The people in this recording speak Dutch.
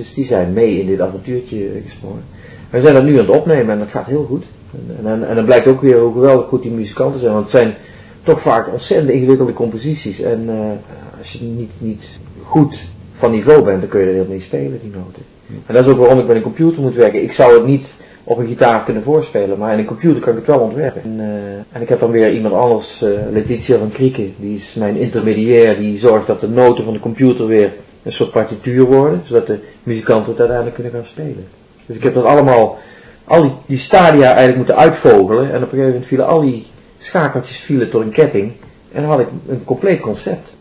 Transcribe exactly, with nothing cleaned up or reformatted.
Dus die zijn mee in dit avontuurtje gesprongen. We zijn dat nu aan het opnemen en dat gaat heel goed. En, en, en dan blijkt ook weer hoe geweldig goed die muzikanten zijn. Want het zijn toch vaak ontzettend ingewikkelde composities. En uh, als je niet, niet goed van niveau bent, dan kun je er heel mee spelen, die noten. En dat is ook waarom ik met een computer moet werken. Ik zou het niet op een gitaar kunnen voorspelen, maar in een computer kan ik het wel ontwerpen. En, uh, en ik heb dan weer iemand anders, uh, Letitia van Krieken, die is mijn intermediair, die zorgt dat de noten van de computer weer een soort partituur worden, zodat de muzikanten het uiteindelijk kunnen gaan spelen. Dus ik heb dat allemaal, al die, die stadia eigenlijk moeten uitvogelen en op een gegeven moment vielen al die schakeltjes vielen door een ketting en dan had ik een compleet concept.